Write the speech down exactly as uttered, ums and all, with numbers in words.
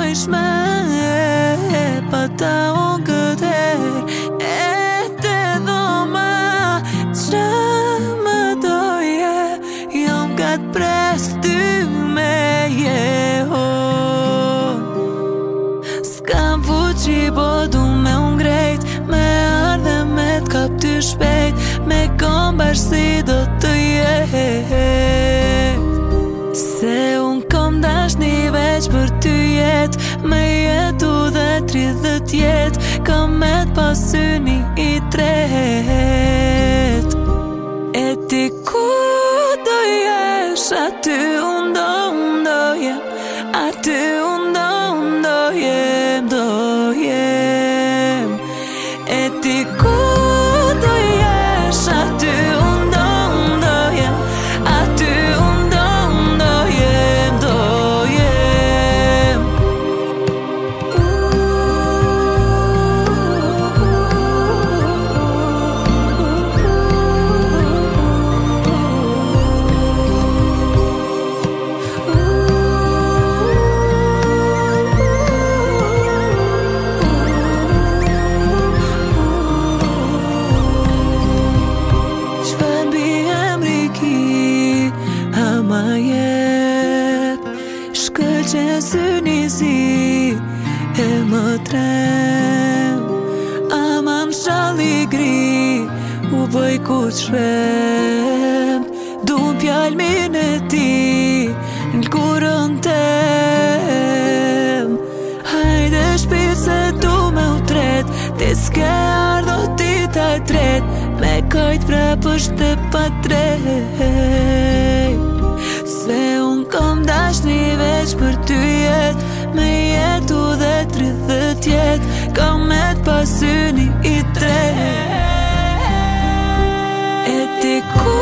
nevojshme pa ta unë këtë her e te dhoma qa më doje jam gatë pres ty me jeho s'kam fuqi po du me unë grejt me ardhe me t'kap ty shpejt me kom bashkësi do të jet se unë kom dashni veç për ty jet me jetu dhe tridhët jet kom me t'pasyni i tret e ti ku do jesh aty unë do unë do jem aty unë do unë do jem do jem e ti ku do jesh aty unë do unë do jem aty unë do unë do jem do jem që syni si e më trem aman shalli gri u bëj ku qrem du pjalmin e ti n'kurën tem hajde shpirë se du me u tret ti s'ke ardho ti ta tret me kajt prapësht e pa drejt se unë kom dashni veç për ty jet me jetu dhe tridhët jet kom me t'pasyni i tret e ti ku